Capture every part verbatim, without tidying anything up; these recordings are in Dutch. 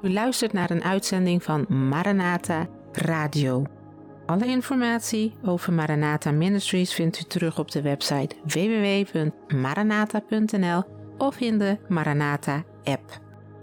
U luistert naar een uitzending van Maranatha Radio. Alle informatie over Maranatha Ministries vindt u terug op de website w w w punt maranatha punt n l of in de Maranatha app.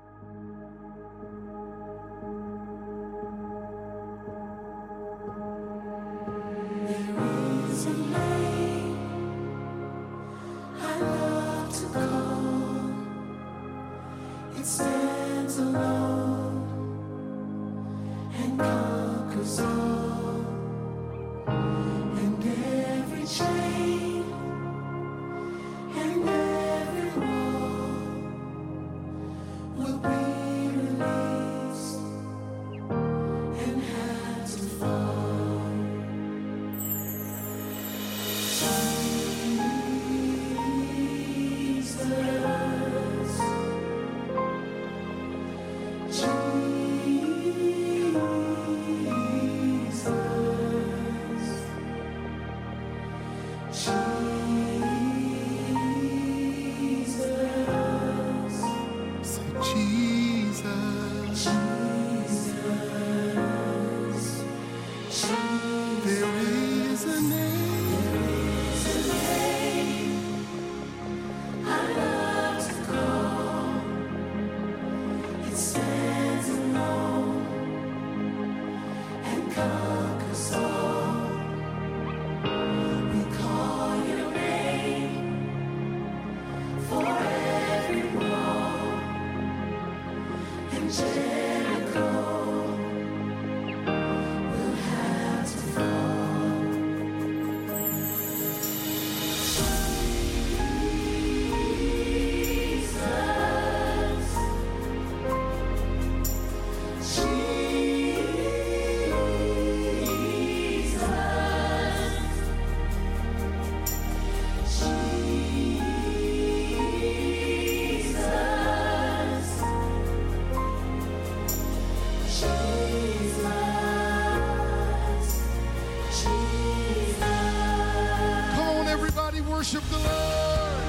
Worship the Lord.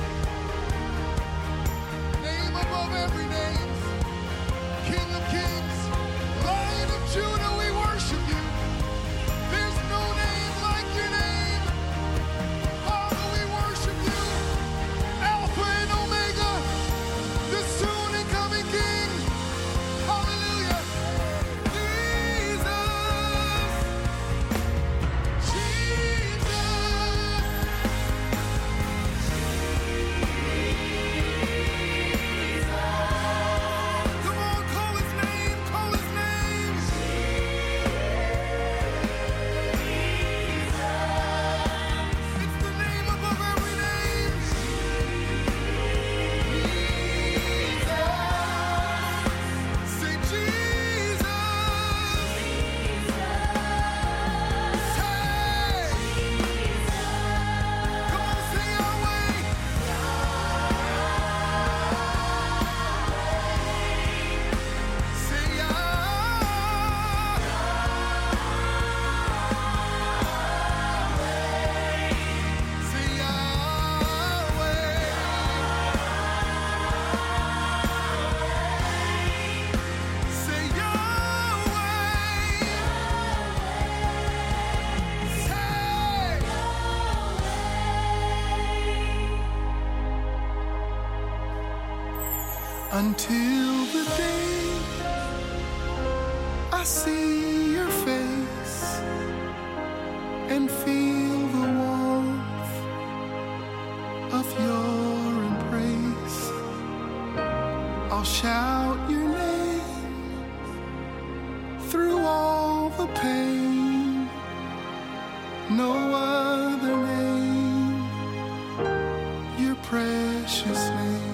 Name above every name. King of kings, Lion of Judah, we worship you. There's no name like your name. Father, we worship you. Alpha and Omega, the soon and coming King. Hallelujah. Jesus. Jesus. Until the day I see your face and feel the warmth of your embrace, I'll shout your name through all the pain. No other name, your precious name.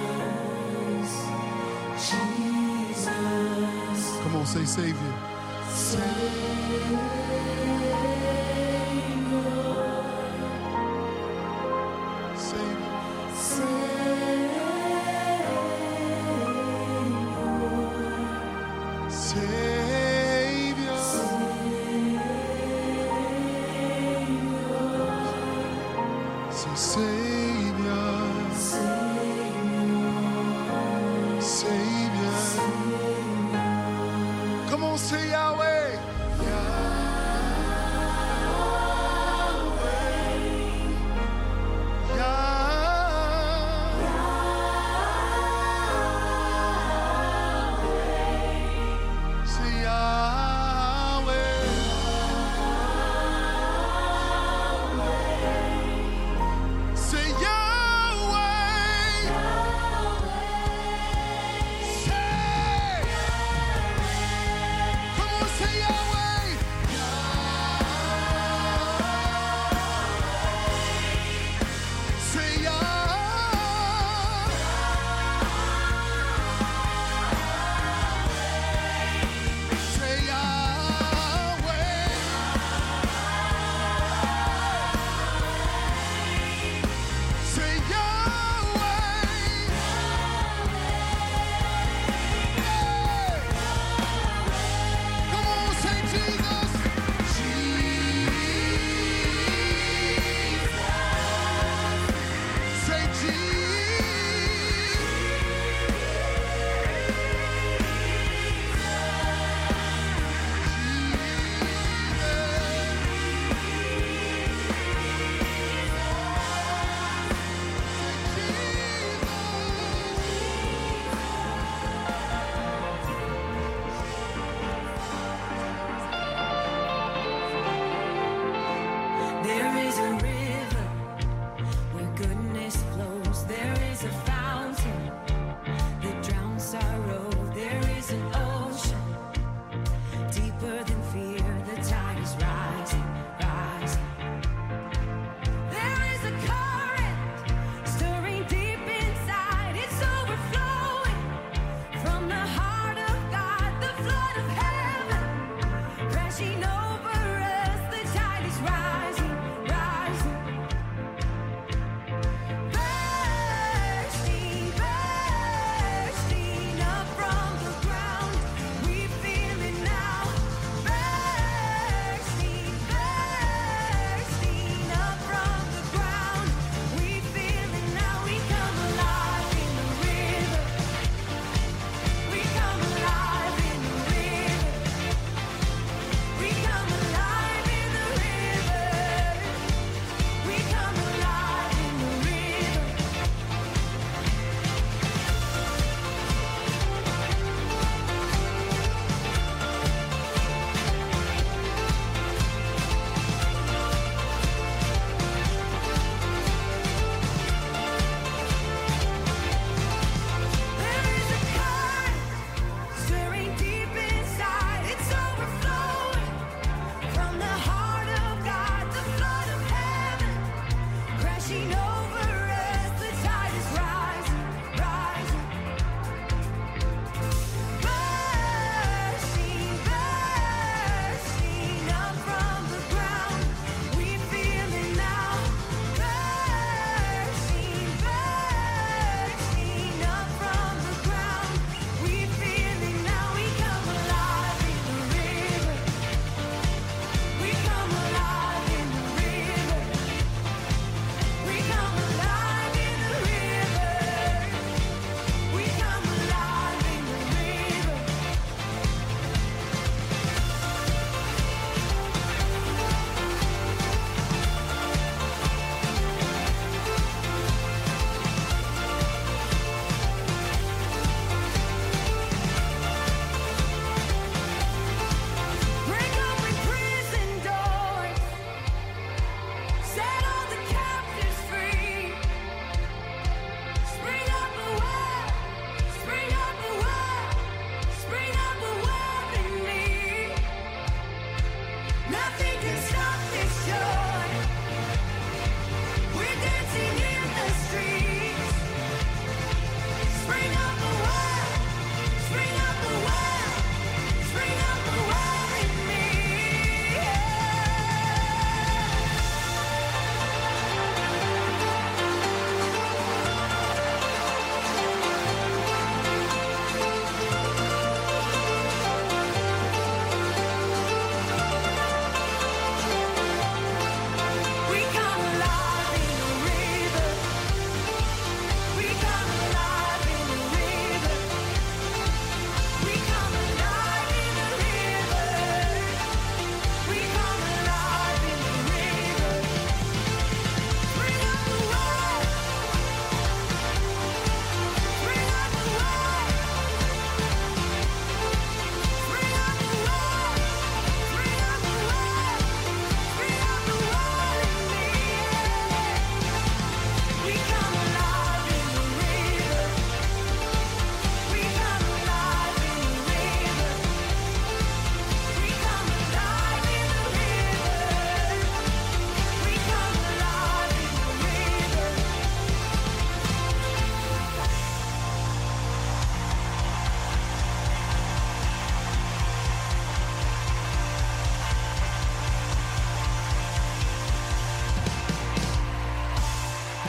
Say Savior. Come on, say Yahweh. Yahweh.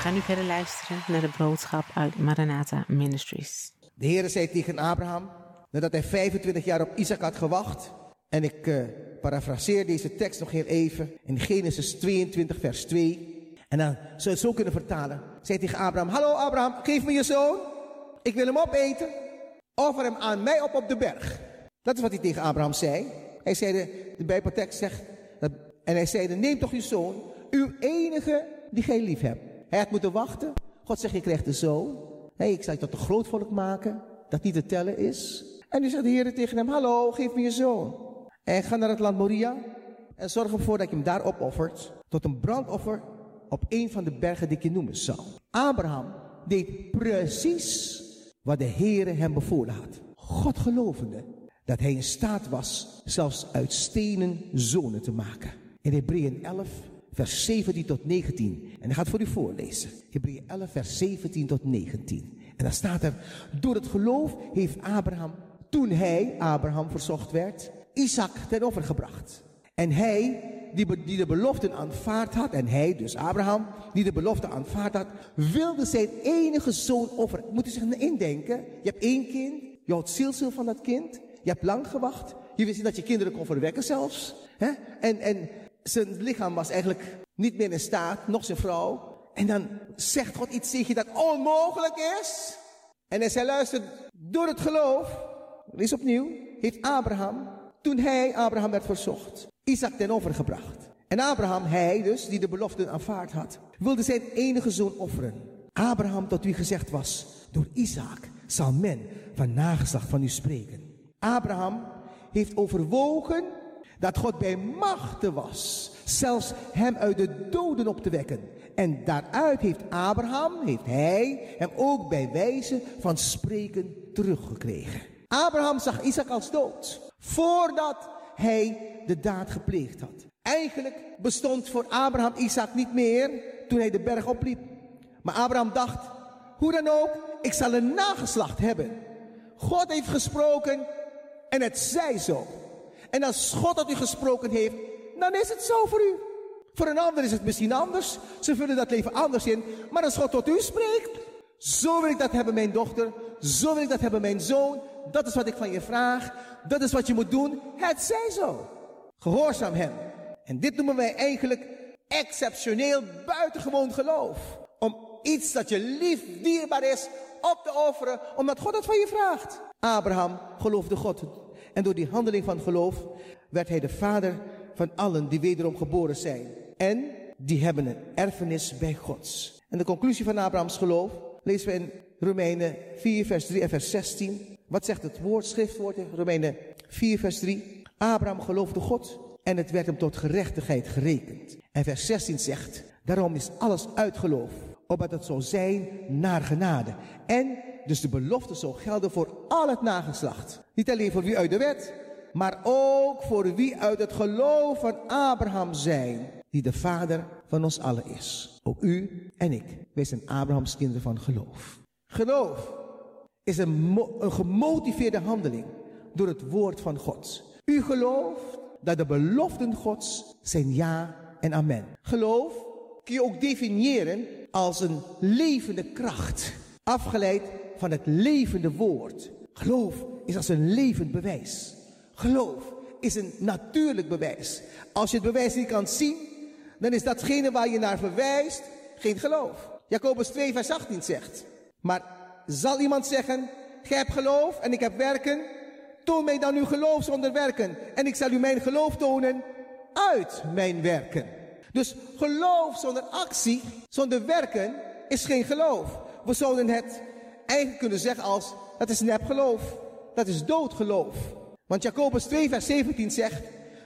gaan nu verder luisteren naar de boodschap uit Maranatha Ministries. De Heere zei tegen Abraham, nadat hij vijfentwintig jaar op Isaac had gewacht. En ik uh, parafraseer deze tekst nog heel even in Genesis tweeëntwintig vers twee. En dan zou je het zo kunnen vertalen. Zei tegen Abraham, hallo Abraham, geef me je zoon. Ik wil hem opeten. Offer hem aan mij op op de berg. Dat is wat hij tegen Abraham zei. Hij zei, de, de Bijbeltekst zegt, dat, en hij zei, neem toch je zoon, uw enige die gij lief hebt. Hij had moeten wachten. God zegt, je krijgt een zoon. Nee, ik zal je tot een groot volk maken, dat niet te tellen is. En nu zegt de Heer tegen hem, hallo, geef me je zoon. En ga naar het land Moria en zorg ervoor dat je hem daar opoffert, tot een brandoffer op een van de bergen die ik je noemen zal. Abraham deed precies wat de Heer hem bevolen had. God gelovende dat hij in staat was zelfs uit stenen zonen te maken. In Hebreeën elf vers zeventien tot negentien. En ik ga het voor u voorlezen. Hebreeën elf vers zeventien tot negentien. En dan staat er, door het geloof heeft Abraham, toen hij, Abraham, verzocht werd, Isaac ten offer gebracht. En hij, die, die de beloften aanvaard had, en hij, dus Abraham, die de belofte aanvaard had, wilde zijn enige zoon offeren. Moet u zich indenken, je hebt één kind, je houdt zielsziel van dat kind, je hebt lang gewacht, je wist niet dat je kinderen kon verwekken zelfs. Hè? En, en zijn lichaam was eigenlijk niet meer in staat, nog zijn vrouw. En dan zegt God iets tegen je dat onmogelijk is. En hij zei, luister, door het geloof, lees opnieuw, heeft Abraham, toen hij, Abraham werd verzocht, Isaac ten offer gebracht. En Abraham, hij dus, die de beloften aanvaard had, wilde zijn enige zoon offeren. Abraham, tot wie gezegd was, door Isaac zal men van nageslacht van u spreken. Abraham heeft overwogen dat God bij machte was, zelfs hem uit de doden op te wekken. En daaruit heeft Abraham, heeft hij, hem ook bij wijze van spreken teruggekregen. Abraham zag Isaac als dood, voordat hij de daad gepleegd had. Eigenlijk bestond voor Abraham Isaac niet meer toen hij de berg opliep. Maar Abraham dacht, hoe dan ook, ik zal een nageslacht hebben. God heeft gesproken en het zij zo. En als God tot u gesproken heeft, dan is het zo voor u. Voor een ander is het misschien anders. Ze vullen dat leven anders in. Maar als God tot u spreekt, zo wil ik dat hebben mijn dochter. Zo wil ik dat hebben mijn zoon. Dat is wat ik van je vraag. Dat is wat je moet doen. Het zij zo. Gehoorzaam hem. En dit noemen wij eigenlijk exceptioneel buitengewoon geloof. Om iets dat je lief, dierbaar is, op te offeren, omdat God het van je vraagt. Abraham geloofde God. En door die handeling van geloof werd hij de vader van allen die wederom geboren zijn. En die hebben een erfenis bij God. En de conclusie van Abrahams geloof lezen we in Romeinen vier vers drie en vers zestien. Wat zegt het woord, schriftwoord in Romeinen vier vers drie? Abraham geloofde God en het werd hem tot gerechtigheid gerekend. En vers zestien zegt, daarom is alles uit geloof, opdat het zou zijn naar genade. En dus de belofte zou gelden voor al het nageslacht. Niet alleen voor wie uit de wet, maar ook voor wie uit het geloof van Abraham zijn, die de vader van ons allen is. Ook u en ik, wij zijn Abrahams kinderen van geloof. Geloof is een, mo- een gemotiveerde handeling door het woord van God. U gelooft dat de beloften Gods zijn ja en amen. Geloof kun je ook definiëren als een levende kracht, afgeleid van het levende woord. Geloof is als een levend bewijs. Geloof is een natuurlijk bewijs. Als je het bewijs niet kan zien, dan is datgene waar je naar verwijst geen geloof. Jacobus twee vers achttien zegt, maar zal iemand zeggen, gij hebt geloof en ik heb werken, toon mij dan uw geloof zonder werken en ik zal u mijn geloof tonen uit mijn werken. Dus geloof zonder actie, zonder werken, is geen geloof. We zouden het eigenlijk kunnen zeggen als, dat is nepgeloof, dat is doodgeloof. Want Jacobus twee vers zeventien zegt,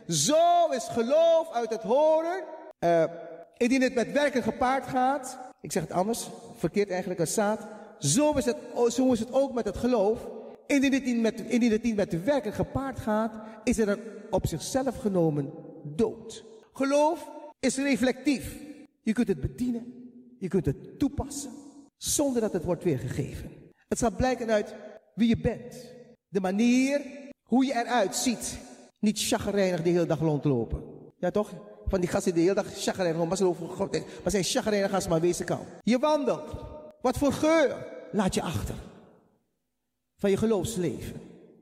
zo is geloof uit het horen, uh, indien het met werken gepaard gaat. Ik zeg het anders, verkeerd eigenlijk als staat. Zo is het, zo is het ook met het geloof. Indien het, niet met, indien het niet met de werken gepaard gaat, is het er op zichzelf genomen dood. Geloof is reflectief. Je kunt het bedienen, je kunt het toepassen, zonder dat het wordt weergegeven. Het zal blijken uit wie je bent. De manier hoe je eruit ziet. Niet chagrijnig de hele dag rondlopen. Ja toch? Van die gasten die de hele dag chagrijnig, maar ze over God, maar zijn chagrijnig als maar wezen kan. Je wandelt. Wat voor geur laat je achter? Van je geloofsleven.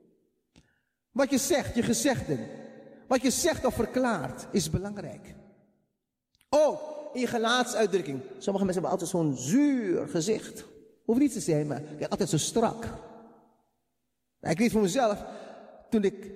Wat je zegt, je gezegden. Wat je zegt of verklaart, is belangrijk. Ook in je gelaatsuitdrukking. Sommige mensen hebben altijd zo'n zuur gezicht. Hoeft niet te zijn, maar ik altijd zo strak. Ik weet voor mezelf, toen ik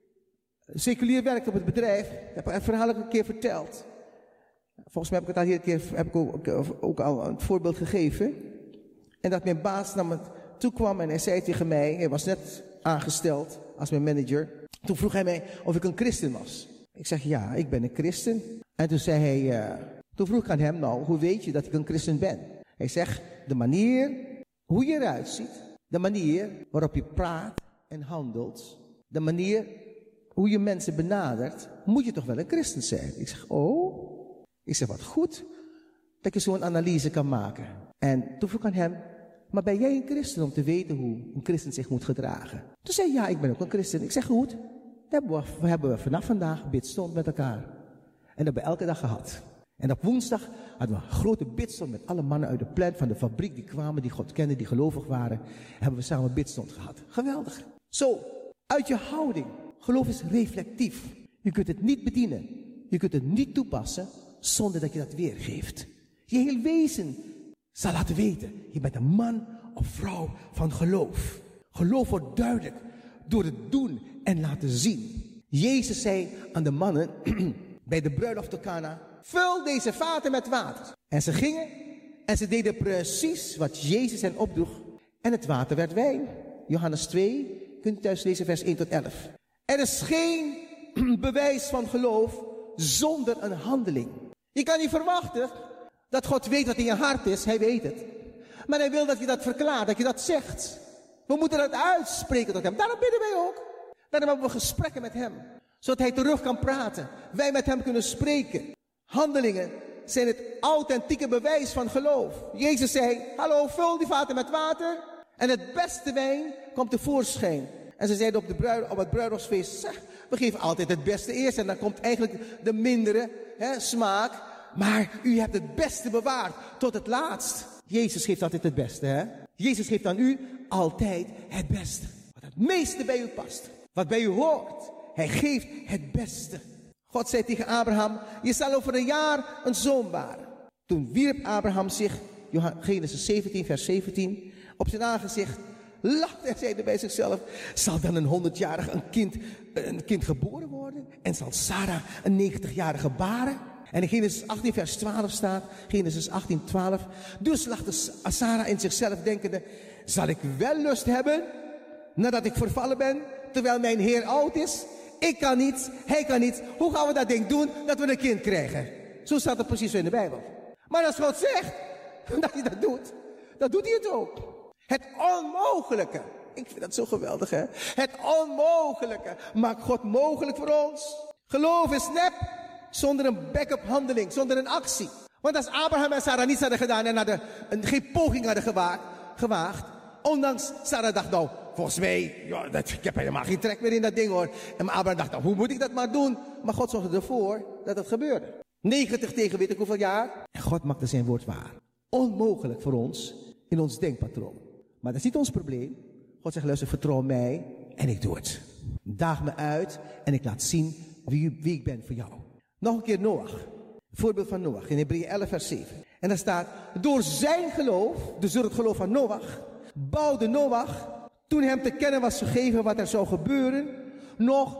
seculier werkte op het bedrijf, heb ik het verhaal ook een keer verteld. Volgens mij heb ik het al hier een keer, heb ik ook, ook al een voorbeeld gegeven. En dat mijn baas naar me toe kwam en hij zei tegen mij, hij was net aangesteld als mijn manager. Toen vroeg hij mij of ik een christen was. Ik zeg ja, ik ben een christen. En toen zei hij, uh, toen vroeg ik aan hem, nou, hoe weet je dat ik een christen ben? Hij zegt, de manier hoe je eruit ziet, de manier waarop je praat en handelt, de manier hoe je mensen benadert, moet je toch wel een christen zijn? Ik zeg, oh, ik zeg, wat goed dat je zo'n analyse kan maken. En toen vroeg ik aan hem, maar ben jij een christen om te weten hoe een christen zich moet gedragen? Toen zei hij, ja, ik ben ook een christen. Ik zeg, goed, dat hebben we, we hebben we vanaf vandaag bidstond met elkaar. En dat hebben we elke dag gehad. En op woensdag hadden we een grote bidstond met alle mannen uit de plant van de fabriek die kwamen, die God kenden, die gelovig waren. Hebben we samen bidstond gehad. Geweldig. Zo, uit je houding. Geloof is reflectief. Je kunt het niet bedienen. Je kunt het niet toepassen zonder dat je dat weergeeft. Je heel wezen zal laten weten. Je bent een man of vrouw van geloof. Geloof wordt duidelijk door het doen en laten zien. Jezus zei aan de mannen bij de bruiloft te Kana, vul deze vaten met water. En ze gingen en ze deden precies wat Jezus hen opdroeg. En het water werd wijn. Johannes twee, kunt u thuis lezen vers één tot elf. Er is geen bewijs van geloof zonder een handeling. Je kan niet verwachten dat God weet wat in je hart is. Hij weet het. Maar hij wil dat je dat verklaart, dat je dat zegt. We moeten dat uitspreken tot hem. Daarom bidden wij ook. Daarom hebben we gesprekken met hem. Zodat hij terug kan praten. Wij met hem kunnen spreken. Handelingen zijn het authentieke bewijs van geloof. Jezus zei, hallo, vul die vaten met water. En het beste wijn komt tevoorschijn. En ze zeiden op, de bruid, op het bruiloftsfeest, zeg, we geven altijd het beste eerst. En dan komt eigenlijk de mindere hè, smaak. Maar u hebt het beste bewaard tot het laatst. Jezus geeft altijd het beste. Hè? Jezus geeft aan u altijd het beste. Wat het meeste bij u past. Wat bij u hoort. Hij geeft het beste. God zei tegen Abraham, je zal over een jaar een zoon baren. Toen wierp Abraham zich, Genesis zeventien vers zeventien, op zijn aangezicht. Lachte en zei bij zichzelf, zal dan een honderdjarig een kind, een kind geboren worden? En zal Sarah een negentigjarige baren? En in Genesis achttien vers twaalf staat, Genesis achttien twaalf. Dus lachte Sarah in zichzelf denkende, zal ik wel lust hebben nadat ik vervallen ben, terwijl mijn Heer oud is? Ik kan niet, hij kan niet. Hoe gaan we dat ding doen dat we een kind krijgen? Zo staat het precies zo in de Bijbel. Maar als God zegt dat hij dat doet, dan doet hij het ook. Het onmogelijke. Ik vind dat zo geweldig, hè? Het onmogelijke maakt God mogelijk voor ons. Geloof is nep zonder een backup handeling, zonder een actie. Want als Abraham en Sarah niets hadden gedaan en hadden een, geen poging hadden gewaagd, gewaagd, ondanks Sarah dacht nou, volgens mij, ja, dat, ik heb helemaal geen trek meer in dat ding hoor. En Abraham dacht nou, hoe moet ik dat maar doen? Maar God zorgde ervoor dat het gebeurde. negentig tegen weet ik hoeveel jaar. En God maakte zijn woord waar. Onmogelijk voor ons in ons denkpatroon. Maar dat is niet ons probleem. God zegt, luister, vertrouw mij en ik doe het. Daag me uit en ik laat zien wie, wie ik ben voor jou. Nog een keer Noach. Voorbeeld van Noach in Hebreeën elf vers zeven. En daar staat, door zijn geloof, dus door het geloof van Noach, bouwde Noach, toen hem te kennen was gegeven wat er zou gebeuren, nog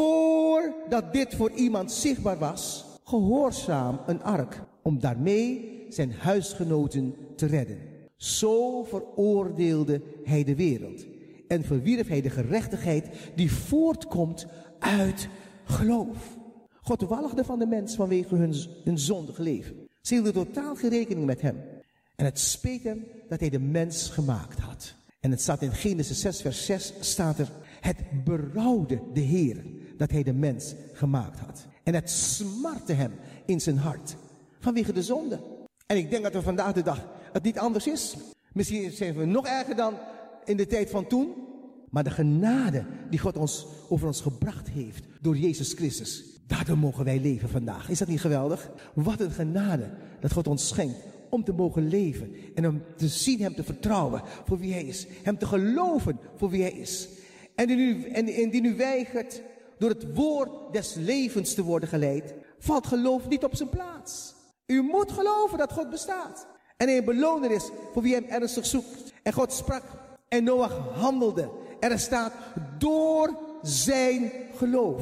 voordat dit voor iemand zichtbaar was, gehoorzaam een ark, om daarmee zijn huisgenoten te redden. Zo veroordeelde hij de wereld en verwierf hij de gerechtigheid die voortkomt uit geloof. God walgde van de mens vanwege hun, hun zondig leven. Ze hielden totaal geen rekening met hem. En het speet hem dat hij de mens gemaakt had. En het staat in Genesis zes vers zes, staat er, het berouwde de Heer dat hij de mens gemaakt had. En het smartte hem in zijn hart vanwege de zonde. En ik denk dat we vandaag de dag het niet anders is. Misschien zijn we nog erger dan in de tijd van toen. Maar de genade die God ons over ons gebracht heeft door Jezus Christus, Daardoor mogen wij leven vandaag. Is dat niet geweldig? Wat een genade dat God ons schenkt om te mogen leven. En om te zien, hem te vertrouwen voor wie hij is. Hem te geloven voor wie hij is. En die nu, en, en die nu weigert door het woord des levens te worden geleid, valt geloof niet op zijn plaats. U moet geloven dat God bestaat. En hij een beloner is voor wie hem ernstig zoekt. En God sprak en Noach handelde. En er staat door zijn geloof.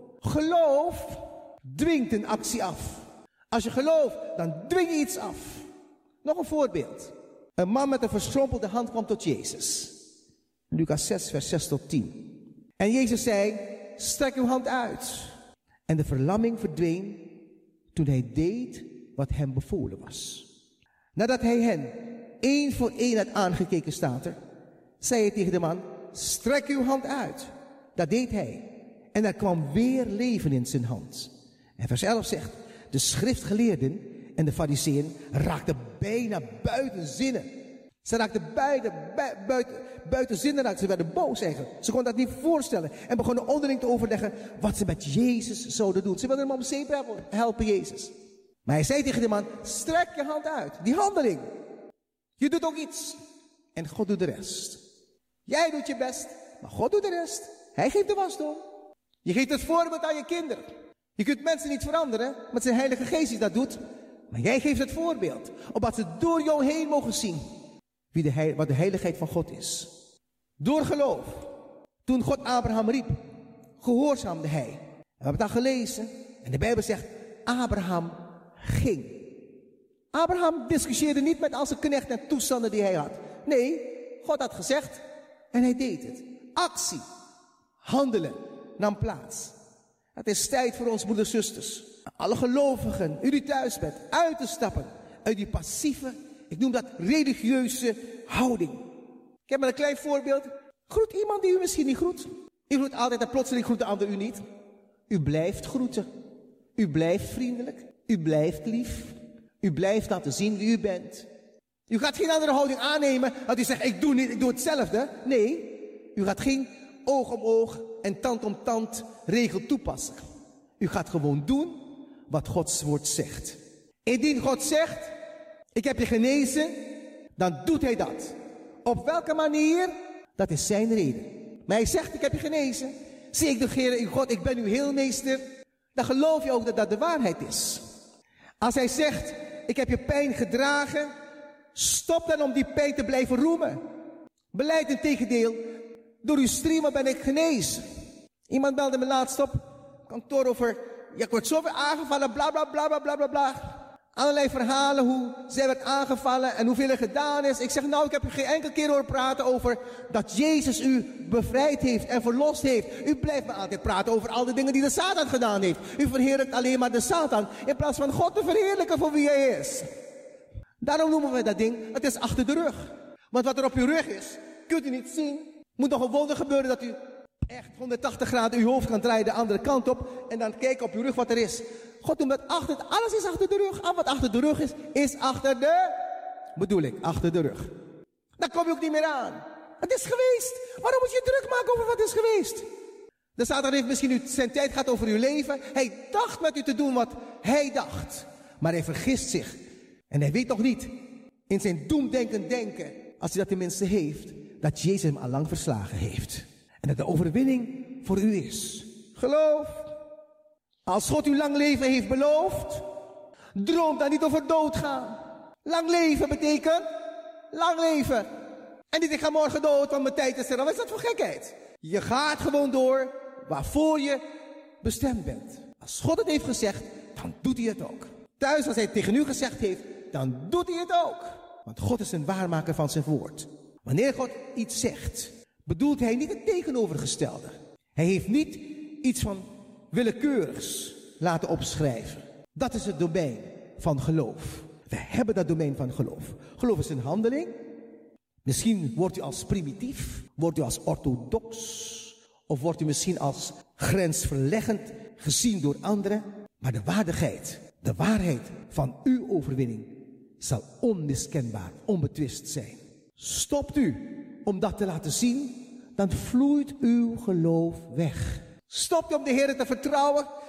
Geloof dwingt een actie af. Als je gelooft, dan dwing je iets af. Nog een voorbeeld. Een man met een verschrompelde hand kwam tot Jezus. Lucas zes, vers zes tot tien. En Jezus zei, strek uw hand uit. En de verlamming verdween toen hij deed wat hem bevolen was. Nadat hij hen één voor één had aangekeken, staat er, zei hij tegen de man, strek uw hand uit. Dat deed hij. En er kwam weer leven in zijn hand. En vers elf zegt, de schriftgeleerden en de fariseeën raakten bijna buiten zinnen. Ze raakten buiten, bui, buiten, buiten zinnen, raakten. Ze werden boos eigenlijk. Ze konden dat niet voorstellen. En begonnen onderling te overleggen wat ze met Jezus zouden doen. Ze wilden hem om zeep helpen, Jezus. Maar hij zei tegen de man, strek je hand uit. Die handeling. Je doet ook iets. En God doet de rest. Jij doet je best, maar God doet de rest. Hij geeft de wasdom. Je geeft het voorbeeld aan je kinderen. Je kunt mensen niet veranderen, maar het is de Heilige Geest die dat doet. Maar jij geeft het voorbeeld. Opdat ze door jou heen mogen zien wie de heil, wat de heiligheid van God is. Door geloof. Toen God Abraham riep, gehoorzaamde hij. We hebben het al gelezen. En de Bijbel zegt, Abraham ging. Abraham discussieerde niet met al zijn knechten en toestanden die hij had. Nee, God had gezegd en hij deed het. Actie, handelen, nam plaats. Het is tijd voor ons broeders en zusters, alle gelovigen, u die thuis bent, uit te stappen uit die passieve, ik noem dat religieuze houding. Ik heb maar een klein voorbeeld. Groet iemand die u misschien niet groet. U groet altijd en plotseling groet de ander u niet. U blijft groeten. U blijft vriendelijk. U blijft lief. U blijft laten zien wie u bent. U gaat geen andere houding aannemen dat u zegt, ik doe, niet, ik doe hetzelfde. Nee, u gaat geen oog om oog en tand om tand regel toepassen. U gaat gewoon doen wat Gods woord zegt. Indien God zegt, ik heb je genezen, dan doet hij dat. Op welke manier? Dat is zijn reden. Maar hij zegt, ik heb je genezen. Zie ik de Heer in God, ik ben uw heelmeester. Dan geloof je ook dat dat de waarheid is. Als hij zegt, ik heb je pijn gedragen, stop dan om die pijn te blijven roemen. Beleid in tegendeel, door uw streamen ben ik genezen. Iemand belde me laatst op, kantoor over, ja, ik word zoveel aangevallen, bla bla bla bla bla bla bla. Allerlei verhalen hoe zij werd aangevallen en hoeveel er gedaan is. Ik zeg, nou, ik heb u geen enkele keer horen praten over dat Jezus u bevrijd heeft en verlost heeft. U blijft maar altijd praten over al de dingen die de Satan gedaan heeft. U verheerlijkt alleen maar de Satan in plaats van God te verheerlijken voor wie hij is. Daarom noemen we dat ding, het is achter de rug. Want wat er op uw rug is, kunt u niet zien. Moet nog een wonder gebeuren dat u echt honderdtachtig graden uw hoofd kan draaien de andere kant op en dan kijken op uw rug wat er is. God noemt dat achter, alles is achter de rug. Al wat achter de rug is, is achter de, bedoel ik, achter de rug. Dan kom je ook niet meer aan. Het is geweest. Waarom moet je druk maken over wat is geweest? De Satan heeft misschien u zijn tijd gehad over uw leven. Hij dacht met u te doen wat hij dacht. Maar hij vergist zich. En hij weet nog niet, in zijn doemdenken denken, als hij dat tenminste heeft, dat Jezus hem al lang verslagen heeft. En dat de overwinning voor u is. Geloof. Als God u lang leven heeft beloofd, droom dan niet over doodgaan. Lang leven betekent, lang leven. En niet, ik ga morgen dood, want mijn tijd is er. Wat is dat voor gekheid? Je gaat gewoon door waarvoor je bestemd bent. Als God het heeft gezegd, dan doet hij het ook. Thuis, als hij het tegen u gezegd heeft, dan doet hij het ook. Want God is een waarmaker van zijn woord. Wanneer God iets zegt, bedoelt hij niet het tegenovergestelde. Hij heeft niet iets van willekeurigs laten opschrijven. Dat is het domein van geloof. We hebben dat domein van geloof. Geloof is een handeling. Misschien wordt u als primitief, wordt u als orthodox, of wordt u misschien als grensverleggend gezien door anderen. Maar de waardigheid, de waarheid van uw overwinning zal onmiskenbaar, onbetwist zijn. Stopt u om dat te laten zien, dan vloeit uw geloof weg. Stopt u om de Heer te vertrouwen,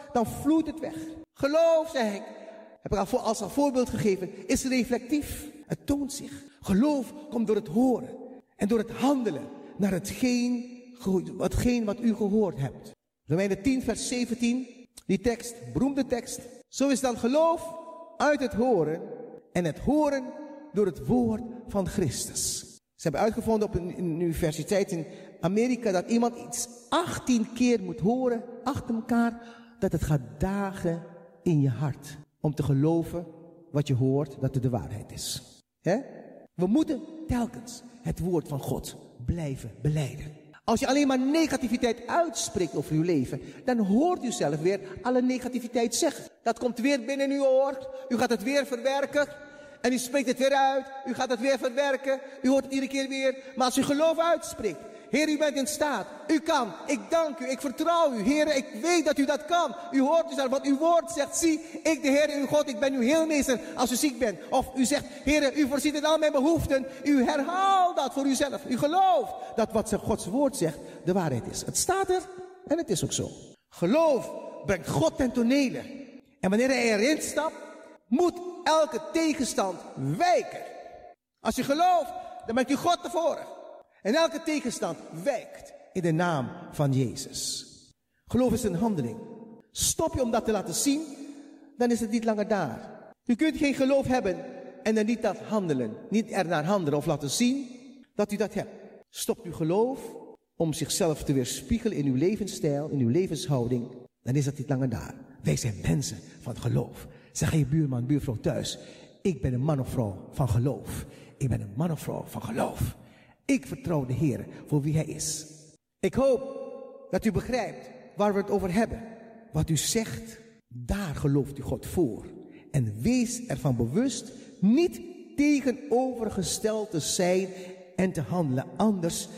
dan vloeit het weg. Geloof, zeg ik, heb ik al als een voorbeeld gegeven, is reflectief. Het toont zich. Geloof komt door het horen en door het handelen naar hetgeen, hetgeen wat u gehoord hebt. Romeinen tien vers zeventien, die tekst, beroemde tekst. Zo is dan geloof uit het horen en het horen door het woord van Christus. Ze hebben uitgevonden op een, een universiteit in Amerika dat iemand iets achttien keer moet horen achter elkaar, dat het gaat dagen in je hart om te geloven wat je hoort, dat het de waarheid is. He? We moeten telkens het woord van God blijven belijden. Als je alleen maar negativiteit uitspreekt over uw leven, dan hoort u zelf weer alle negativiteit zeggen. Dat komt weer binnen uw oor, u gaat het weer verwerken en u spreekt het weer uit, u gaat het weer verwerken, u hoort het iedere keer weer. Maar als u geloof uitspreekt, Heer, u bent in staat, u kan, ik dank u, ik vertrouw u. Heer, ik weet dat u dat kan. U hoort uzelf, wat uw woord zegt. Zie, ik de Heer, uw God, ik ben uw heelmeester als u ziek bent. Of u zegt, Heer, u voorziet in al mijn behoeften. U herhaalt dat voor uzelf. U gelooft dat wat Gods woord zegt de waarheid is. Het staat er en het is ook zo. Geloof brengt God ten tonele. En wanneer hij erin stapt, moet elke tegenstand wijken. Als je gelooft, dan brengt u God tevoren. En elke tegenstand wijkt in de naam van Jezus. Geloof is een handeling. Stop je om dat te laten zien, dan is het niet langer daar. U kunt geen geloof hebben en dan niet dat handelen. Niet ernaar handelen of laten zien dat u dat hebt. Stopt uw geloof om zichzelf te weerspiegelen in uw levensstijl, in uw levenshouding, dan is dat niet langer daar. Wij zijn mensen van geloof. Zeg aan je buurman, buurvrouw thuis, ik ben een man of vrouw van geloof. Ik ben een man of vrouw van geloof. Ik vertrouw de Heer voor wie Hij is. Ik hoop dat u begrijpt waar we het over hebben. Wat u zegt, daar gelooft u God voor. En wees ervan bewust niet tegenovergesteld te zijn en te handelen. Anders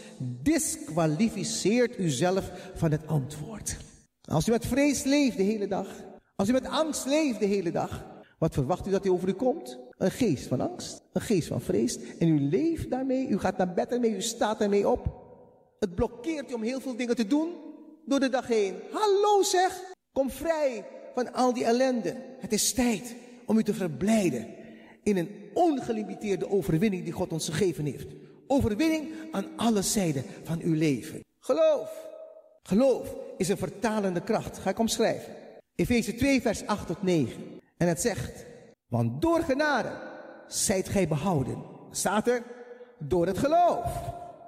disqualificeert u zelf van het antwoord. Als u met vrees leeft de hele dag, als u met angst leeft de hele dag, wat verwacht u dat er over u komt? Een geest van angst, een geest van vrees. En u leeft daarmee, u gaat naar bed ermee, u staat daarmee op. Het blokkeert u om heel veel dingen te doen door de dag heen. Hallo zeg, kom vrij van al die ellende. Het is tijd om u te verblijden in een ongelimiteerde overwinning die God ons gegeven heeft. Overwinning aan alle zijden van uw leven. Geloof. Geloof is een vertalende kracht. Ga ik omschrijven. Efeze twee vers acht tot negen. En het zegt, want door genade zijt gij behouden. Staat er, door het geloof.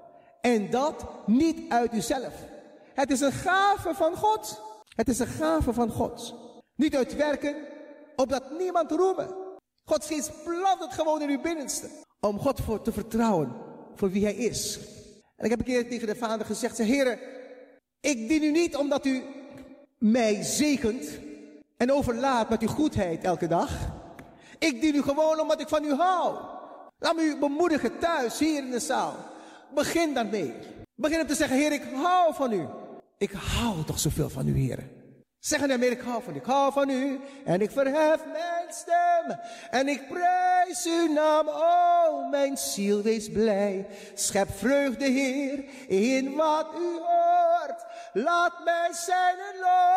En dat niet uit uzelf. Het is een gave van God. Het is een gave van God. Niet uit werken, opdat niemand roemen. Gods geest plant het gewoon in uw binnenste. Om God voor te vertrouwen, voor wie Hij is. En ik heb een keer tegen de Vader gezegd, zeg, Heere, ik dien u niet omdat u mij zegent en overlaat met uw goedheid elke dag. Ik dien u gewoon omdat ik van u hou. Laat me u bemoedigen thuis, hier in de zaal. Begin daarmee. Begin om te zeggen, Heer, ik hou van u. Ik hou toch zoveel van u, Heer. Zeg aan hem, Heer, ik hou van u. Ik hou van u. En ik verhef mijn stem. En ik prijs uw naam. O, mijn ziel, wees blij. Schep vreugde, Heer, in wat u hoort. Laat mij zijn een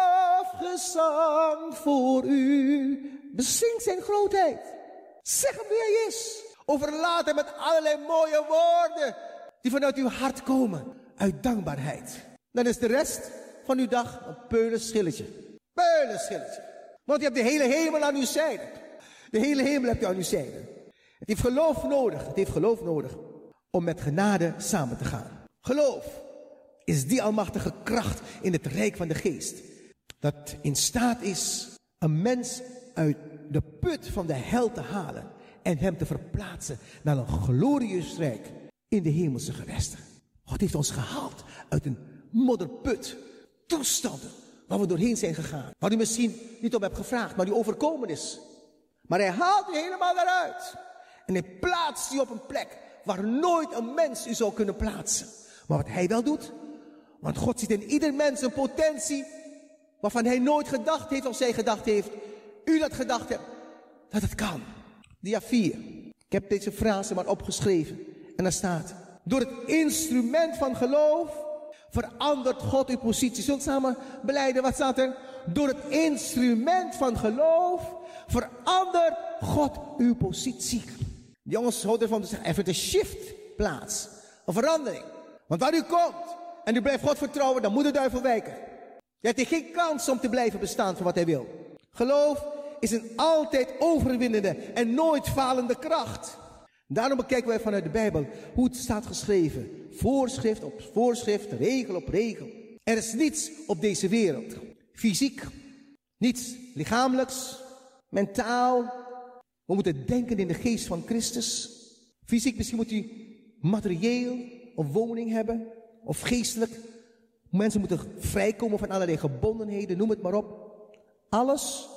lofgezang voor u. Bezing zijn grootheid. Zeg hem wie hij is. Overlaat hem met allerlei mooie woorden die vanuit uw hart komen. Uit dankbaarheid. Dan is de rest van uw dag een peulenschilletje. Peulenschilletje. Want u hebt de hele hemel aan uw zijde. De hele hemel hebt u aan uw zijde. Het heeft geloof nodig. Het heeft geloof nodig om met genade samen te gaan. Geloof is die almachtige kracht in het rijk van de geest. Dat in staat is een mens uit de put van de hel te halen. En hem te verplaatsen naar een glorieus rijk in de hemelse gewesten. God heeft ons gehaald uit een modderput. Toestanden waar we doorheen zijn gegaan. Waar u misschien niet om hebt gevraagd, maar die overkomen is. Maar hij haalt u helemaal daaruit. En hij plaatst u op een plek waar nooit een mens u zou kunnen plaatsen. Maar wat hij wel doet, want God ziet in ieder mens een potentie waarvan hij nooit gedacht heeft of zij gedacht heeft. U dat gedacht hebt, dat het kan. Dia vier. Ik heb deze frase maar opgeschreven. En daar staat, door het instrument van geloof verandert God uw positie. Zult samen belijden, wat staat er? Door het instrument van geloof verandert God uw positie. De jongens houden ervan te zeggen, even een shift plaats. Een verandering. Want waar u komt en u blijft God vertrouwen, dan moet de duivel wijken. Je hebt geen kans om te blijven bestaan voor wat hij wil. Geloof is een altijd overwinnende en nooit falende kracht. Daarom bekijken wij vanuit de Bijbel hoe het staat geschreven. Voorschrift op voorschrift, regel op regel. Er is niets op deze wereld. Fysiek, niets lichamelijks, mentaal. We moeten denken in de geest van Christus. Fysiek, misschien moet u materieel een woning hebben. Of geestelijk. Mensen moeten vrijkomen van allerlei gebondenheden, noem het maar op. Alles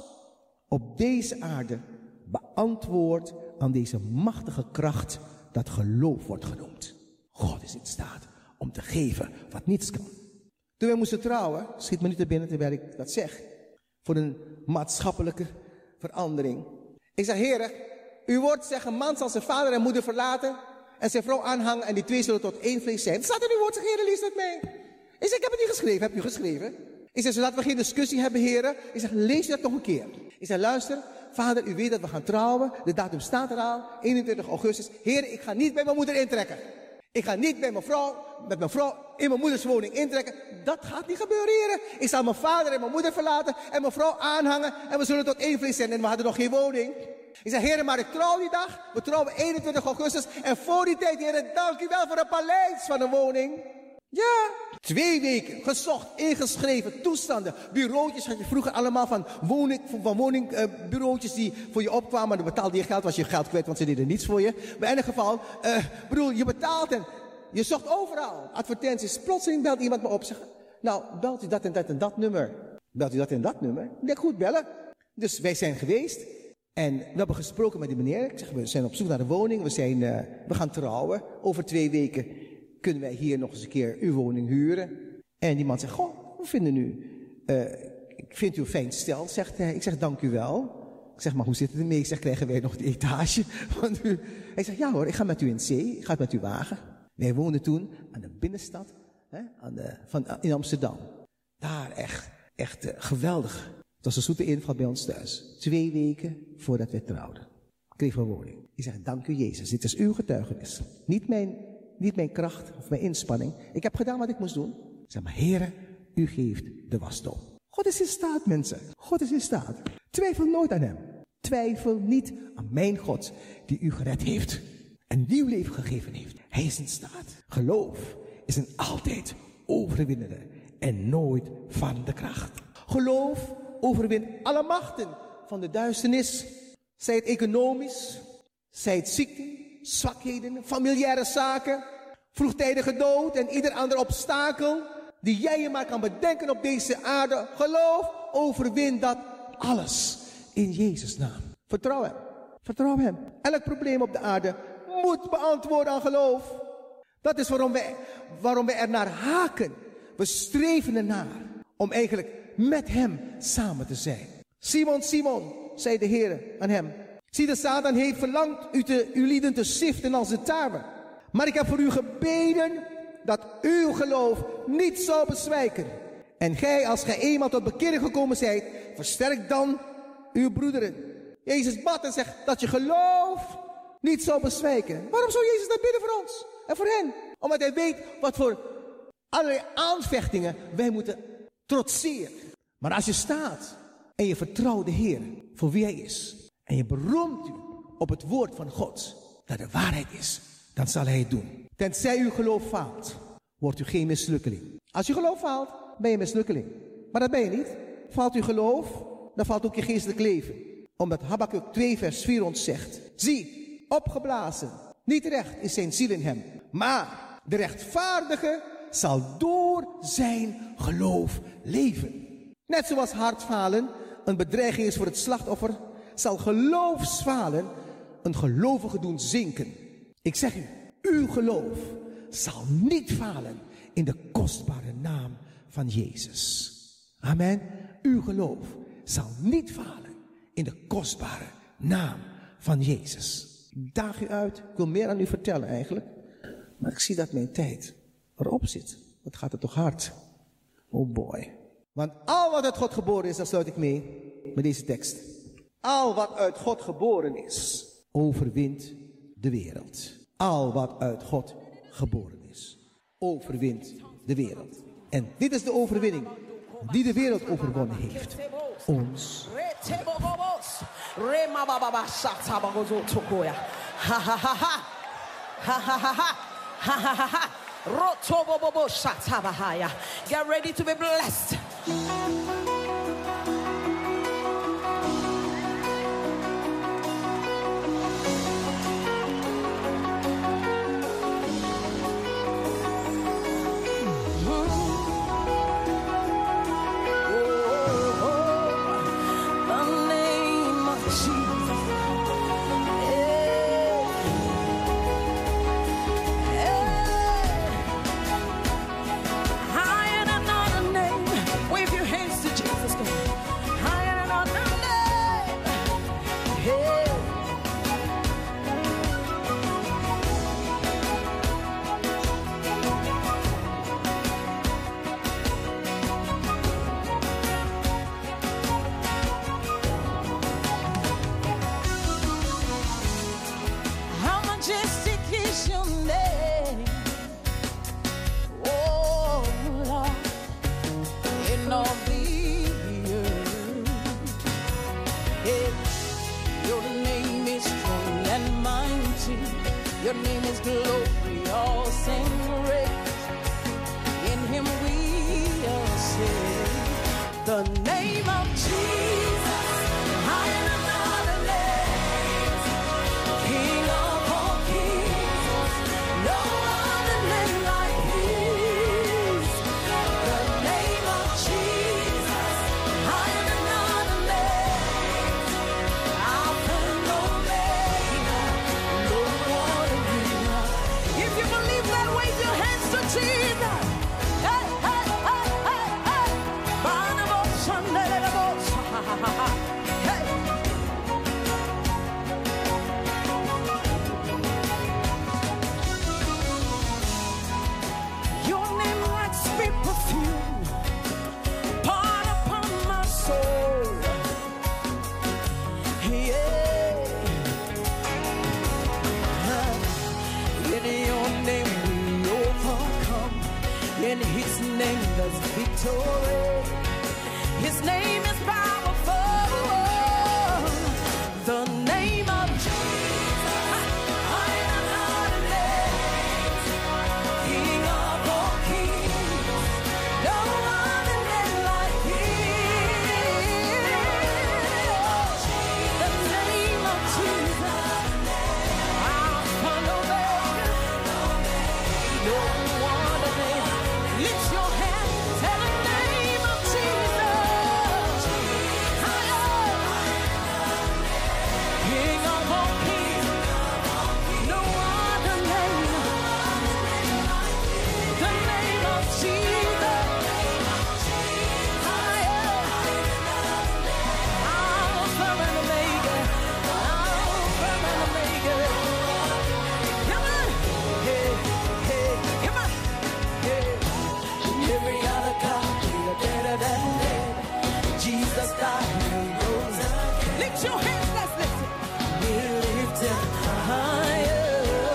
op deze aarde beantwoordt aan deze machtige kracht dat geloof wordt genoemd. God is in staat om te geven wat niets kan. Toen wij moesten trouwen, schiet me niet te binnen terwijl ik dat zeg, voor een maatschappelijke verandering. Ik zeg, heren, uw woord zegt, een man zal zijn vader en moeder verlaten en zijn vrouw aanhangen en die twee zullen tot één vlees zijn. Het staat in uw woord, zeg, heren, lees dat mee. Ik zeg, ik heb het niet geschreven. Heb u geschreven? Ik zeg, zodat we geen discussie hebben, heren. Ik zeg, lees dat nog een keer. Ik zeg, luister, vader, u weet dat we gaan trouwen. De datum staat er al, eenentwintig augustus. Heren, ik ga niet bij mijn moeder intrekken. Ik ga niet bij mijn vrouw, met mijn vrouw in mijn moeders woning intrekken. Dat gaat niet gebeuren, heren. Ik zal mijn vader en mijn moeder verlaten en mijn vrouw aanhangen en we zullen tot één vlees zijn en we hadden nog geen woning. Ik zeg, heren, maar ik trouw die dag. We trouwen eenentwintig augustus en voor die tijd, heren, dank u wel voor een paleis van een woning. Ja, twee weken gezocht, ingeschreven, toestanden, bureautjes had je vroeger allemaal van woning, van woningbureautjes uh, die voor je opkwamen, maar dan betaalde je geld, was je geld kwijt, want ze deden niets voor je. Maar in ieder geval, uh, bedoel, je betaalt en je zocht overal advertenties. Plotseling belt iemand me op, zegt, nou, belt u dat en dat en dat nummer. Belt u dat en dat nummer? Ik denk, goed, bellen. Dus wij zijn geweest en we hebben gesproken met die meneer. Ik zeg, we zijn op zoek naar een woning, we, zijn, uh, we gaan trouwen over twee weken. Kunnen wij hier nog eens een keer uw woning huren? En die man zegt, goh, we vinden u, uh, ik vind u een fijn stel, zegt hij. Ik zeg, dank u wel. Ik zeg, maar hoe zit het ermee? Ik zeg, krijgen wij nog de etage van u? Hij zegt, ja hoor, ik ga met u in zee, ik ga met u wagen. Wij woonden toen aan de binnenstad, hè, aan de, van, in Amsterdam. Daar echt, echt uh, geweldig. Het was een zoete inval bij ons thuis. Twee weken voordat wij trouwden. Ik kreeg een woning. Ik zeg, dank u Jezus, dit is uw getuigenis. Niet mijn... Niet mijn kracht of mijn inspanning. Ik heb gedaan wat ik moest doen. Ik zeg maar, heren, u geeft de wasdom. God is in staat, mensen. God is in staat. Twijfel nooit aan hem. Twijfel niet aan mijn God, die u gered heeft. En nieuw leven gegeven heeft. Hij is in staat. Geloof is een altijd overwinnende en nooit van de kracht. Geloof overwint alle machten van de duisternis. Zij het economisch, zij het ziekte, zwakheden, familiaire zaken, vroegtijdige dood en ieder ander obstakel die jij je maar kan bedenken op deze aarde. Geloof overwint dat alles in Jezus' naam. Vertrouw hem. Vertrouw hem. Elk probleem op de aarde moet beantwoorden aan geloof. Dat is waarom wij, waarom wij er naar haken. We streven ernaar om eigenlijk met hem samen te zijn. Simon, Simon, zei de Heer aan hem. Zie, de Satan heeft verlangd u, te, uw lieden te siften als de tarwe. Maar ik heb voor u gebeden dat uw geloof niet zou bezwijken. En gij, als gij eenmaal tot bekering gekomen zijt, versterk dan uw broederen. Jezus bad en zegt dat je geloof niet zou bezwijken. Waarom zou Jezus dat bidden voor ons en voor hen? Omdat hij weet wat voor allerlei aanvechtingen wij moeten trotseren. Maar als je staat en je vertrouwt de Heer voor wie hij is, en je beroemt u op het woord van God, dat de waarheid is, dan zal hij het doen. Tenzij uw geloof faalt, wordt u geen mislukkeling. Als uw geloof faalt, ben je mislukkeling. Maar dat ben je niet. Faalt uw geloof, dan valt ook je geestelijk leven. Omdat Habakuk twee vers vier ons zegt, zie, opgeblazen, niet recht is zijn ziel in hem. Maar de rechtvaardige zal door zijn geloof leven. Net zoals hartfalen een bedreiging is voor het slachtoffer, zal geloofsfalen een gelovige doen zinken. Ik zeg u, uw geloof zal niet falen in de kostbare naam van Jezus. Amen. Uw geloof zal niet falen in de kostbare naam van Jezus. Ik daag u uit, ik wil meer aan u vertellen eigenlijk. Maar ik zie dat mijn tijd erop zit. Wat gaat het toch hard? Oh boy. Want al wat uit God geboren is, daar sluit ik mee met deze tekst. Al wat uit God geboren is, overwint de wereld. Al wat uit God geboren is, overwint de wereld. En dit is de overwinning die de wereld overwonnen heeft. Ons. Get ready to be blessed. Your name is glorious and great. In him we are saved. The name of Jesus, higher than other names. King of all kings, no other name like his. The name of Jesus, higher than other names. Alpha and Omega, no one. If you believe that, wave your hands to Jesus. Hey, hey, hey, hey, hey. Barnabo, Sunday, hey. Your name like sweet perfume, poured upon my soul. Yeah. In your name we overcome. In his name there's victory. His name is powerful. The name of Jesus, higher than other names. King of all kings, no other name like his. The name of Jesus, Alpha and Omega, no other name. Lift your hand, tell the name of Jesus. Higher. King of all kings, no other name. The name of Jesus. Higher. Alpha and Omega, Alpha and Omega. Come on, hey, hey, come on, hey. Every other God, you're better than dead. Jesus died and rose again. Lift your hands, let's listen. We lift him higher.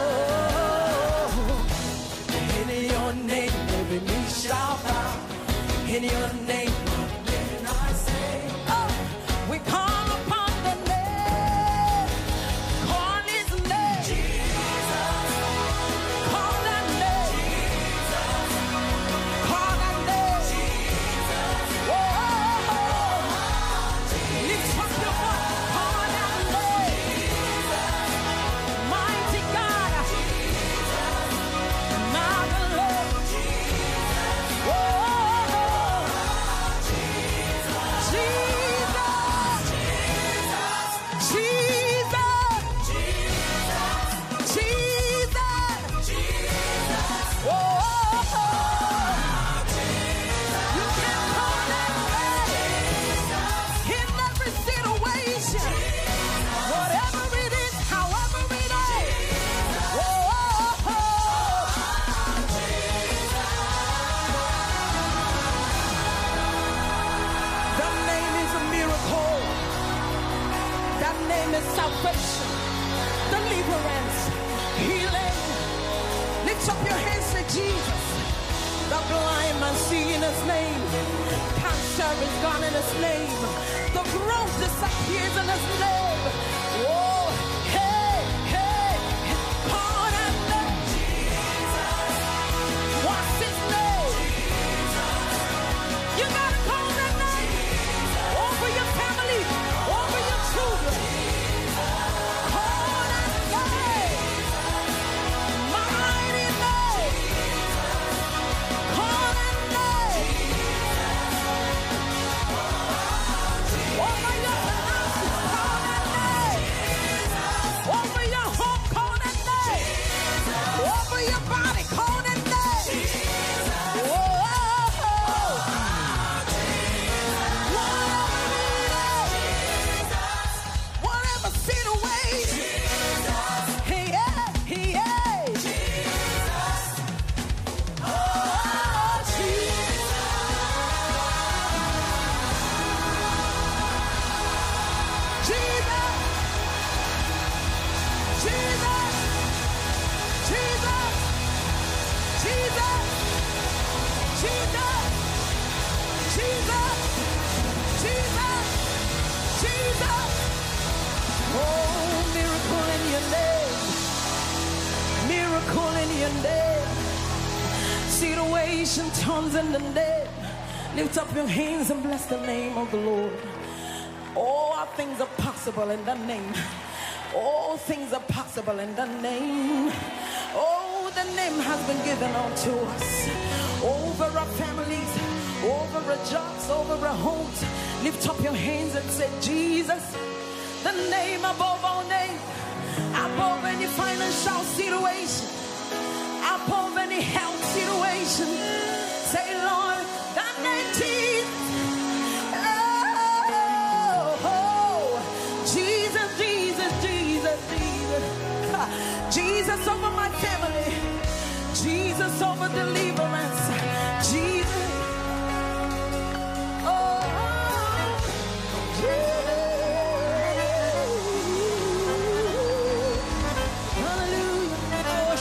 In your name, every knee shall bow. In your name, then I say, oh, we call upon the name. Call his name. Jesus. Call that name. Call that name. Whoa. Lift up your voice. Call that name. Mighty God. My Lord. Whoa. salvation, deliverance, healing. Lift up your hands to Jesus. The blind man see in his name. Cancer is gone in his name. The growth disappears in his name. Oh, hey, hey, call that name. Jesus. What's his name? Jesus. You gotta call that name. Jesus. Over your family, over your children. Jesus. Call that name. Mighty name. Call that name. Over your house, call that name. Over your home, call that name. Over your body, call that name. Whoa. Whatever situation. Hey, yeah, hey, yeah. Oh, Jesus. Jesus. Jesus. Jesus. Jesus. Jesus. Jesus. Jesus. Jesus. Oh, miracle in your name. Miracle in your name. Situation turns in the name. Lift up your hands and bless the name of the Lord. All things are possible in the name. All things are possible in the name. Oh, the name has been given unto us. Over our families, over our jobs, over our homes. Lift up your hands and say, Jesus, the name above all names, above any financial situation, above any health situation. Say, Lord, that name Jesus. Oh, oh, Jesus, Jesus, Jesus, Jesus. Ha. Jesus over my family. Jesus over deliverance. Jesus. Oh, Jesus. Hallelujah.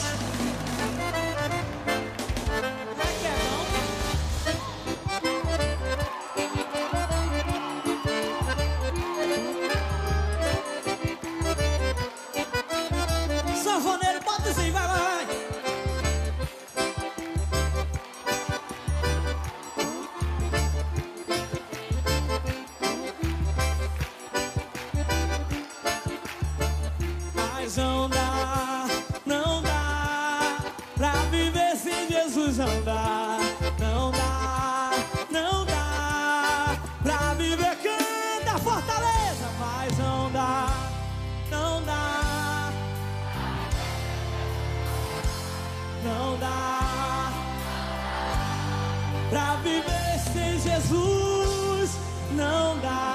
Sanfoneiro, bota assim, vai, vai, vai. Mas não dá, não dá pra viver sem Jesus, não dá, não dá, não dá pra viver, canta Fortaleza, mas não dá, não dá, não dá pra viver sem Jesus, não dá.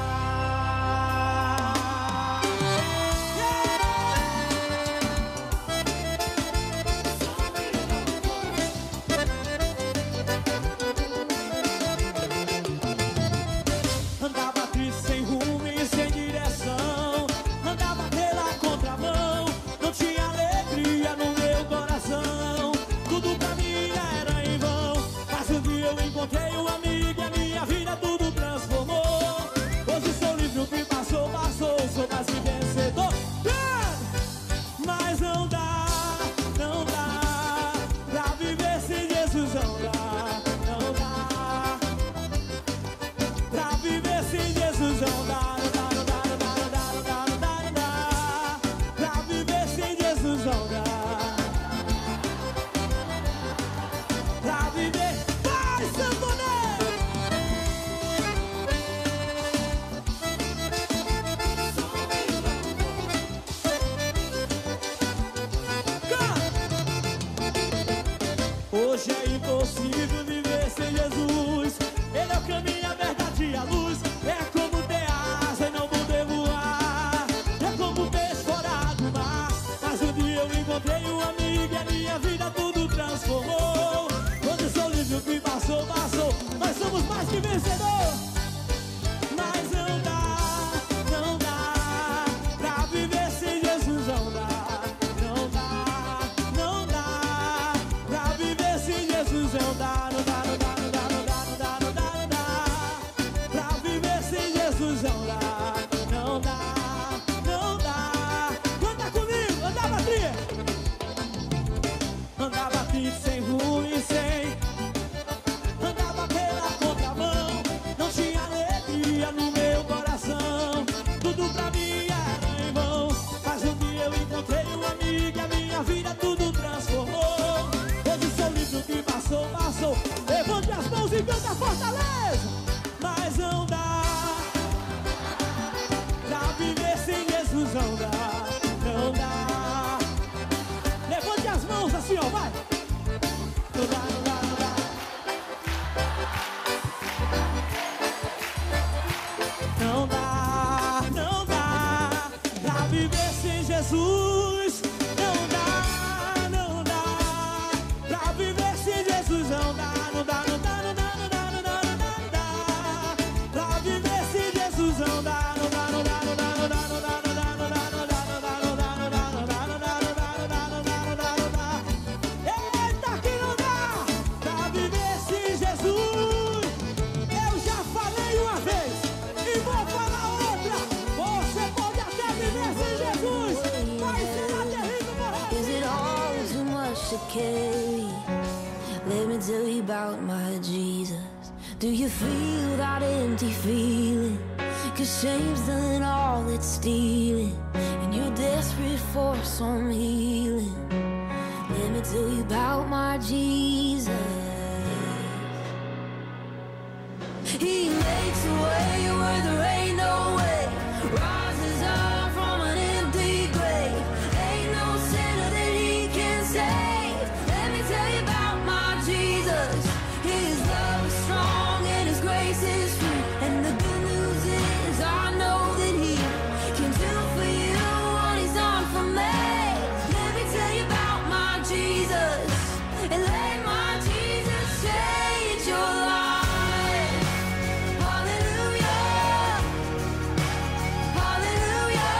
Andava triste, sem rumo e sem direção. Andava pela contramão. Não tinha alegria no meu coração. Tudo pra mim era em vão. Mas um dia eu encontrei um amigo e a minha vida tudo transformou. Hoje sou livre, o que passou, passou. Sou mais que vencedor. Mas não dá, não dá pra viver sem Jesus, não dá, não dá. Pra viver sem Jesus não dá, não dá, não dá, não dá, não dá, não dá, não dá, não dá. Pra viver sem Jesus não dá. Pra viver, vai, sanfoneiro! Hoje é impossível viver sem Jesus. Ele é o caminho, a verdade e a luz. É como ter asa e não poder voar. É como peixe fora do mar. Mas um dia eu encontrei um amigo e a minha vida tudo transformou. Hoje sou livre, o que passou, passou. Nós somos mais que vencedor. Mas não dá, não dá pra não dá, não dá, não dá, não dá, não dá, não dá, não dá, não dá. Pra viver sem Jesus não dá, não dá, não dá. Canta comigo, andava triste, andava triste sem rumo e sem, andava pela contramão, não tinha alegria no meu coração, tudo pra mim era em vão. Mas um dia eu encontrei um amigo e a minha vida tudo transformou. Hoje sou livre, o que passou, passou. Levante as mãos e canta Fortaleza. Mas não dá pra viver sem Jesus, não dá, não dá. Levante as mãos assim, ó, vai. Não dá, não dá, não dá. Não dá, não dá pra viver sem Jesus. Não dá, não dá pra viver sem Jesus. Não dá, não dá, não dá, não dá, não dá, não dá, não dá, não dá. Pra viver sem Jesus não dá, não dá, não dá, não dá, não dá, não dá, não dá, não dá, não dá, não dá, não dá, não dá, não dá, não dá, não dá, não dá, não dá, não dá, não dá. Eita, que não dá pra viver sem Jesus. Eu já falei uma vez e vou falar outra. Você pode até viver sem Jesus, mas será terrível morrer. Is it all too much to carry? Let me tell you about my Jesus. Do you feel that empty feeling? Cause shame's done all it's stealing, and you're desperate for some healing. Let me tell you about my Jesus. He makes a way where there ain't no way, rises up from an empty grave. Ain't no sinner that he can save. Let me tell you about my Jesus. His love is strong and his grace is free, and the good news is I know that he can do for you what he's done for me. Let me tell you about my Jesus, and let my Jesus change your life. Hallelujah, hallelujah,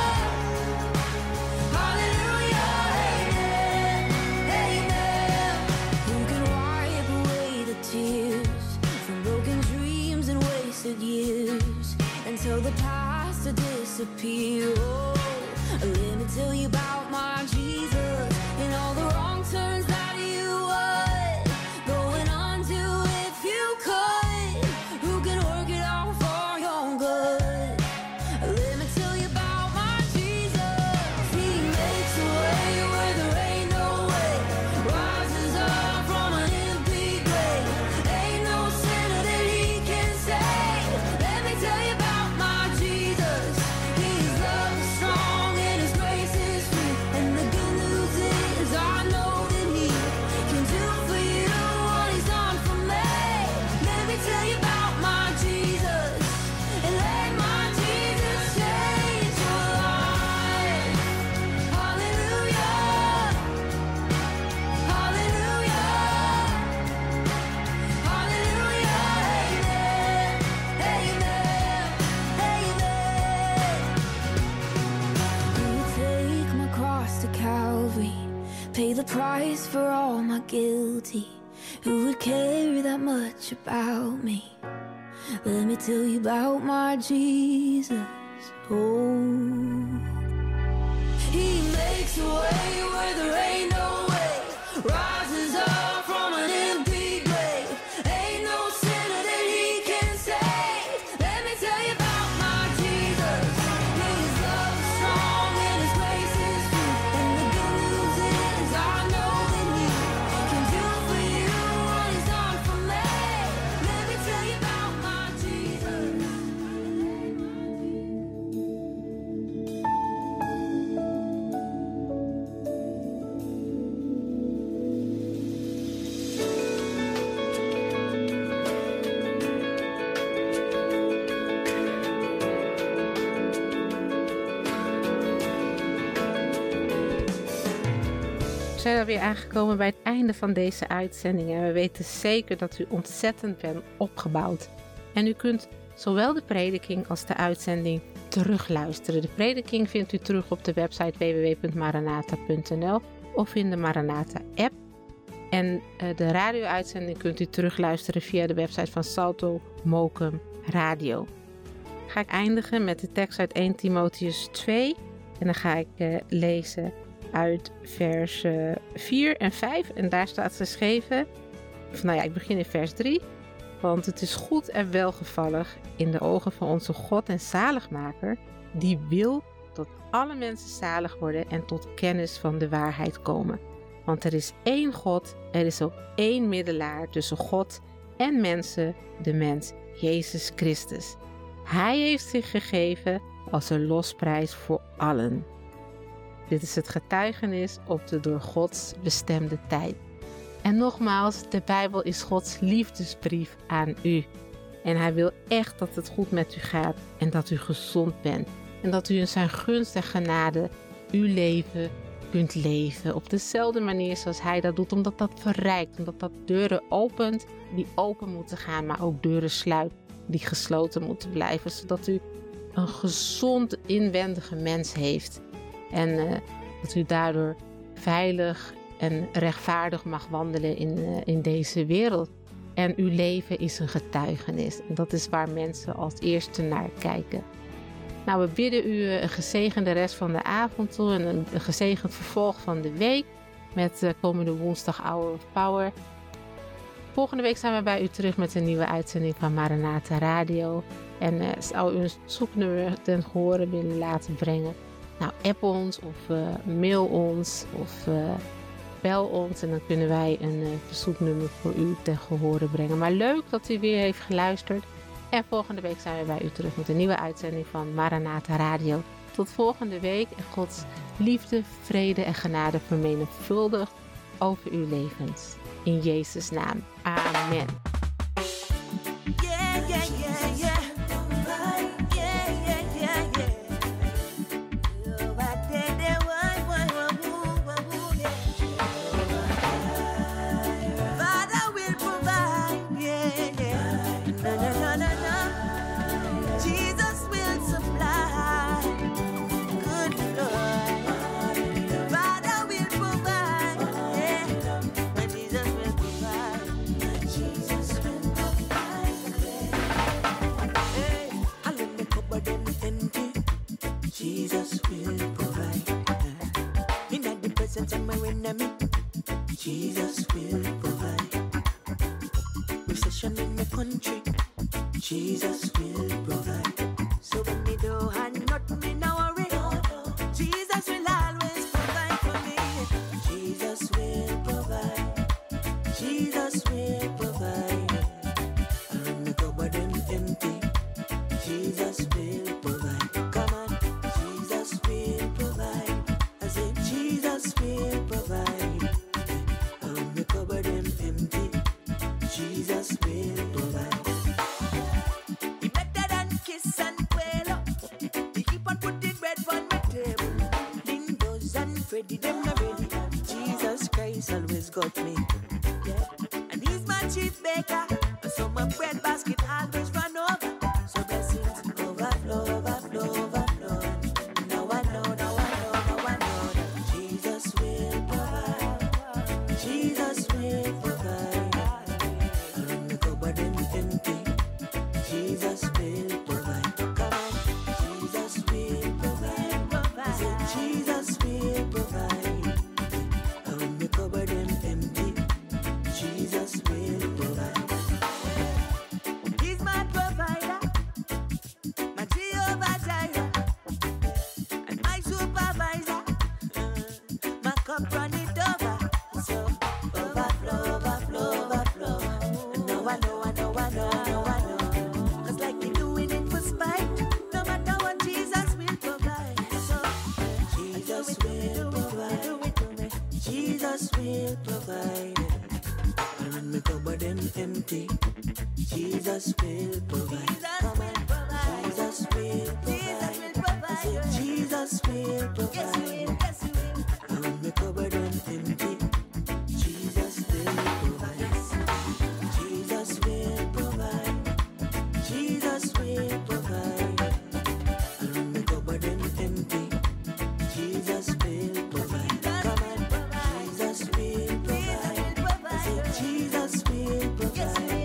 hallelujah, amen, amen. Who can wipe away the tears from broken dreams and wasted years, and tell the past to disappear? Oh, let me tell you about my Jesus, and all the wrong turns that you would going on to if you could. Who can work it out for your good? Let me tell you about my Jesus. He makes a way where there ain't no way, rises up from an empty grave. Ain't no sinner that he can save. Let me tell you about my Jesus. His love is strong and his grace is free, and the good news is I know that he can do for you what he's done for me. Let me tell you about my Jesus, and let my Jesus change your life. Hallelujah, hallelujah, hallelujah, amen, amen, amen. You take my cross to Calvary, pay the price for all my guilty. Who would care that much about me? Let me tell you about my Jesus. Oh, he makes a way where there ain't no way, rises up from an empty grave. Ain't no sinner that he can save. Let me tell you about my Jesus. His love is strong and his grace is free, and the good news is I know that he can do for you what he's done for me. Let me tell you about my Jesus. We zijn alweer aangekomen bij het einde van deze uitzending en we weten zeker dat u ontzettend bent opgebouwd. En u kunt zowel de prediking als de uitzending terugluisteren. De prediking vindt u terug op de website w w w punt maranatha punt n l of in de Maranatha app. En uh, de radio-uitzending kunt u terugluisteren via de website van Salto Mokum Radio. Ga ik eindigen met de tekst uit eerste Timotheüs twee. En dan ga ik uh, lezen uit vers uh, vier en vijf. En daar staat geschreven, of nou ja, ik begin in vers drie. Want het is goed en welgevallig in de ogen van onze God en zaligmaker, die wil dat alle mensen zalig worden en tot kennis van de waarheid komen. Want er is één God, er is ook één middelaar tussen God en mensen, de mens Jezus Christus. Hij heeft zich gegeven als een losprijs voor allen. Dit is het getuigenis op de door Gods bestemde tijd. En nogmaals, de Bijbel is Gods liefdesbrief aan u. En hij wil echt dat het goed met u gaat en dat u gezond bent. En dat u in zijn gunst en genade uw leven kunt leven op dezelfde manier zoals hij dat doet. Omdat dat verrijkt, omdat dat deuren opent die open moeten gaan, maar ook deuren sluit die gesloten moeten blijven. Zodat u een gezond inwendige mens heeft. En uh, dat u daardoor veilig en rechtvaardig mag wandelen in, uh, in deze wereld. En uw leven is een getuigenis. En dat is waar mensen als eerste naar kijken. Nou, we bidden u een gezegende rest van de avond toe en een, een gezegend vervolg van de week met uh, komende woensdag Hour of Power. Volgende week zijn we bij u terug met een nieuwe uitzending van Maranatha Radio. En uh, zou u een zoeknummer ten gehore willen laten brengen? Nou, app ons of uh, mail ons of uh, bel ons en dan kunnen wij een uh, verzoeknummer voor u ten gehore brengen. Maar leuk dat u weer heeft geluisterd. En volgende week zijn we bij u terug met een nieuwe uitzending van Maranatha Radio. Tot volgende week en Gods liefde, vrede en genade vermenigvuldigd over uw levens. In Jezus' naam. Amen. Yeah, yeah, yeah, yeah. Yeah, yeah, yeah, yeah. Oh, I did it, why, why, why, woo, why, woo, yeah. Father will provide, yeah, yeah. No, no, no, no, no. Jesus will supply. Good Lord. Father will provide, yeah. But Jesus will provide. Jesus will provide, yeah. Hey, I let the cupboard them empty. Jesus will provide. In the presence of my enemy, Jesus will provide. Recession in the country, Jesus will provide. So when me do and not me no worry, Jesus will always provide for me. Jesus will provide. Jesus will provide. And the cupboard them empty. Jesus will provide. Come on, Jesus will provide. I said Jesus will provide. And the cupboard them empty. Jesus will provide. He better than kiss and quail. He keep on putting bread on my table. Dingoes and Freddy, them not ready. Jesus Christ always got me. Yeah. And he's my chief baker. So my bread basket always run over. So blessings overflow, overflow, overflow. Now I know, now I know, now I know that Jesus will provide. Jesus will provide. And the cupboard them empty. Jesus will provide. Come on, Jesus will provide. I said Jesus will provide. And the cupboard them empty. Jesus will provide. He's my provider, my Jehovah Jireh, and my supervisor. Uh, my cup run it over, so overflow, overflow, overflow. And now I know, I know, I know, I know, I know. 'Cause like you're doing it for spite, no matter what Jesus will provide. So Jesus will provide. Jesus will provide. And when me cupboard them empty, Jesus will provide. Come on, Jesus will provide. I said Jesus will provide. And when me cupboard them empty, Jesus will provide. Jesus will provide. Jesus will provide. And when me cupboard them empty, Jesus will provide. Come on, Jesus will provide. Jesus will provide.